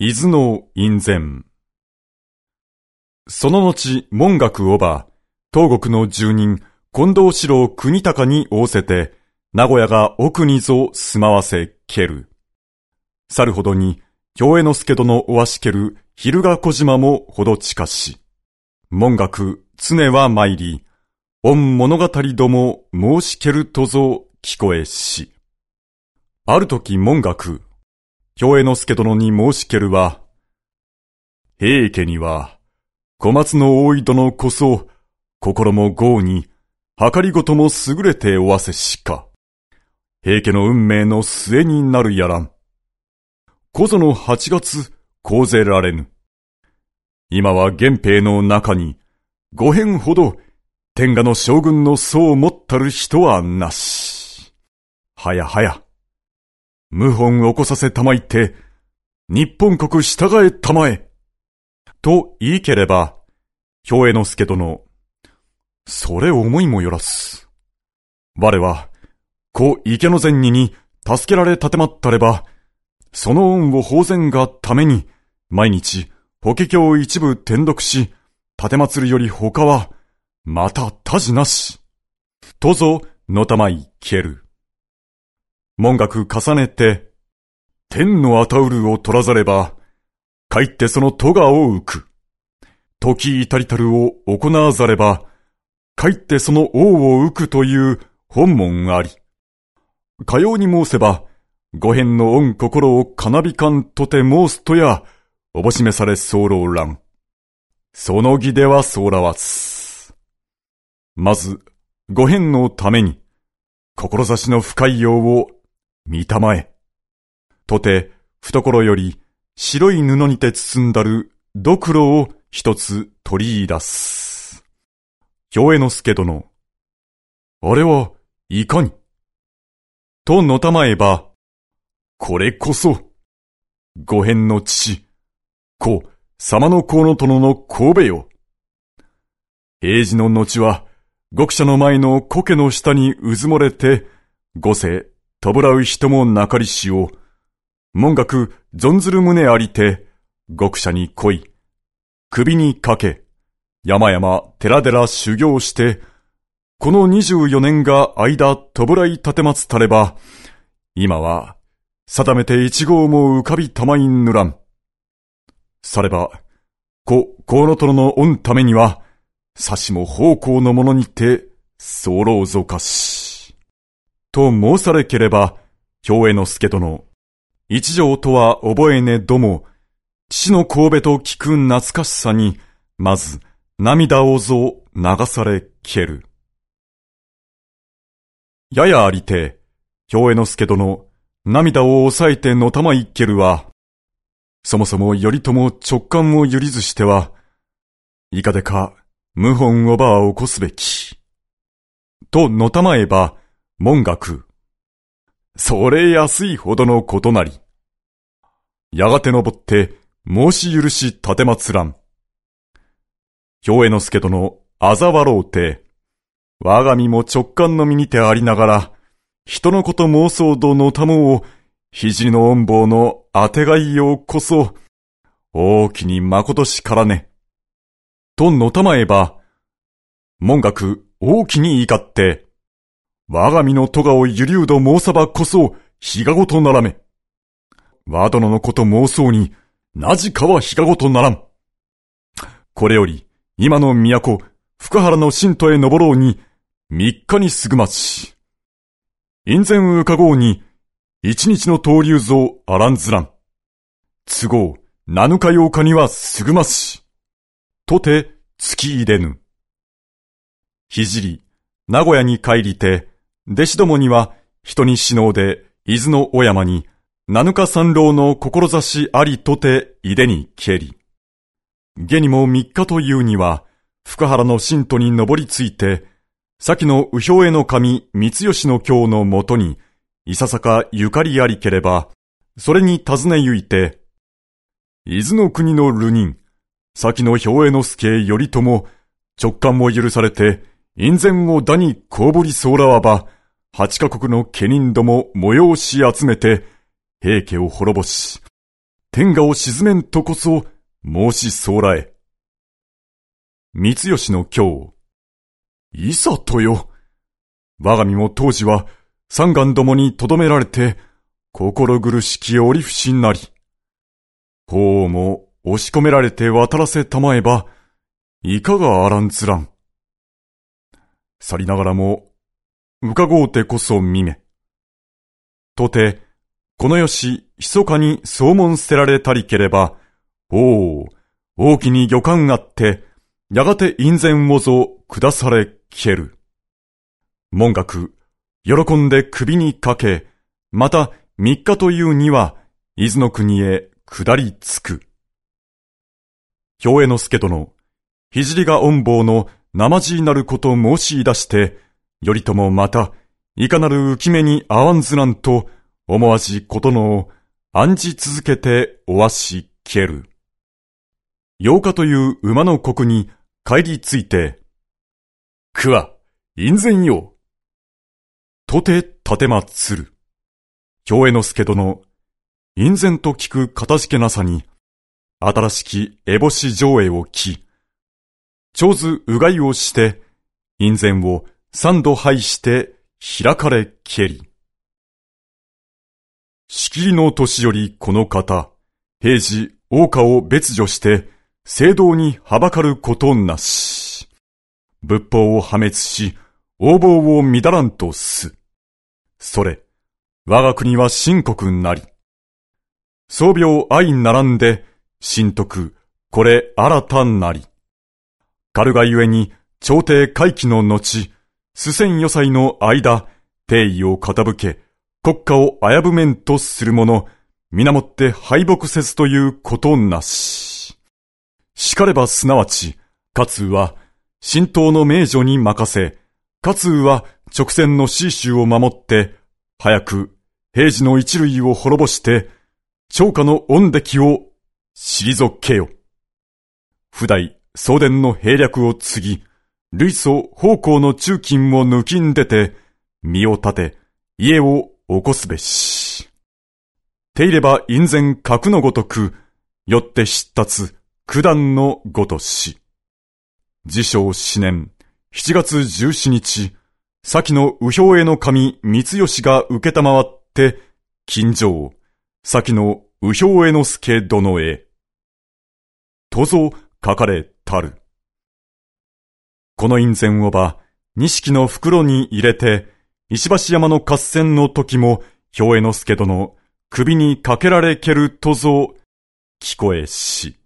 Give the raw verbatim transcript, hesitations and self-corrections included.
伊豆の院宣。その後、文覚をば、東国の住人、近藤四郎国高に仰せて、名古屋が奥にぞ住まわせける。去るほどに、兵衛之助殿おわしける、昼ヶ小島もほど近し。文覚、常は参り、御物語ども申しけるとぞ聞こえし。ある時文覚、兵衛之助殿に申しけるは、平家には、小松の大井殿こそ、心も豪に、計りごとも優れておわせしか。平家の運命の末になるやらん。こぞの八月、講ぜられぬ。今は源平の中に、五変ほど、天下の将軍の層を持ったる人はなし。はやはや。謀反起こさせたまいて、日本国従えたまえ。と言いければ、兵衛之助殿、それ思いもよらす。我は、故池の前にに助けられたてまったれば、その恩を保全がために、毎日、法華経を一部転読し、たてまつるより他は、また他事なし。とぞ、のたまいける。文覚重ねて、天のあたうるを取らざれば、かえってその咎を浮く。時至りたるを行わざれば、かえってその王を浮くという本文あり。かように申せば、五変の恩心をかなびかんとて申すとや、おぼしめされ候らん。その義ではそうらわず。まず、五変のために、志の深いようを、見たまえ。とて、懐より、白い布にて包んだる、ドクロを一つ取り出す。兵衛之助殿。あれは、いかにとのたまえば、これこそ、五変の父、故、様の河野殿の神戸よ。平治の後は、獄舎の前の苔の下にうずもれて、五世、とぶらう人もなかりしを、文覚存ずる旨ありて、獄舎に来い、首にかけ、山々寺々修行して、この二十四年が間とぶらい立てまつたれば、今は、定めて一号も浮かびたまいぬらん。されば、故河野殿の御ためには、さしも奉公の者にて、候ぞかし。と申されければ、兵衛之助殿、一条とは覚えねども、父の神戸と聞く懐かしさに、まず、涙をぞ流されける。ややありて、兵衛之助殿、涙を抑えてのたまいけるは、そもそも頼朝直感を揺りずしては、いかでか、謀反をば起こすべき。とのたまえば、文覚。それ安いほどのことなり。やがてのぼって、申し許し立てまつらん。兵衛之助殿、あざわろうて、我が身も直感の身にてありながら、人のこと妄想どのたもを、肘の恩棒のあてがいようこそ、大きにまことしからね。とのたまえば、文覚大きに怒って、我が身の咎をゆりうど申さばこそ、日がごとならめ。我殿のこと妄想に、なじかは日がごとならん。これより、今の都、福原の神都へ登ろうに、三日にすぐまち。院宣うかごうに、一日の登竜像あらんずらん。都合、七日八日にはすぐまし。とて、月入れぬ。ひじり、名古屋に帰りて、弟子どもには、人に死のうで、伊豆の小山に、七日三郎の志ありとて、いでにけり。下にも三日というには、福原の神都に登りついて、先の右兵衛の神三吉の京のもとに、いささかゆかりありければ、それに尋ねゆいて、伊豆の国の流人、先の兵衛之助頼朝、直感も許されて、院宣をだにこうぶりそうらわば、八カ国の家人ども催し集めて、平家を滅ぼし、 天下を沈めんとこそ申しそうらえ。三吉の京。いさとよ。我が身も当時は三眼どもにとどめられて、心苦しき折節なり。法も押し込められて渡らせたまえば、いかがあらんつらん。去りながらも、伺うてこそ見め。とて、このよし、密かに総門捨てられたりければ、おお、大きに漁官あって、やがて院前をぞ下されける。文学、喜んで首にかけ、また三日というには、伊豆の国へ下りつく。兵衛之助殿、聖が恩坊の生地なること申し出して、頼朝また、いかなる浮き目に合わんずらんと、思わじことのを案じ続けておわしける。八日という馬の国に帰りついて、くは、院前よ。とて立てまつる。兵衛之助殿、院前と聞くかたじけなさに、新しき烏帽子上映を着、長図うがいをして、院前を三度拝して開かれけり。しきりの年寄りこの方、平時大家を別女して、聖堂にはばかることなし。仏法を破滅し、横暴を乱らんとす。それ、我が国は深刻なり。宗病相並んで、神徳、これ新たなり。かるがゆえに、朝廷回帰の後、主戦余祭の間、帝位を傾け、国家を危ぶめんとする者、皆もって敗北せずということなし。しかればすなわち、勝は、神道の命女に任せ、勝は直線の死守を守って、早く平治の一類を滅ぼして、朝歌の恩敵を退けよ。不代、送電の兵略を継ぎ、類祖奉公の中勤を抜きんでて、身を立て、家を起こすべし。手入れば院前格のごとく、よって知ったつ九段のごとし。治承四年、七月十四日、先の右兵衛の神三吉が受けたまわって、近所、先の右兵衛之助殿へ。とぞ書かれたる。この院前をば、錦の袋に入れて、石橋山の合戦の時も、兵衛之助殿、首にかけられけるとぞ、聞こえし。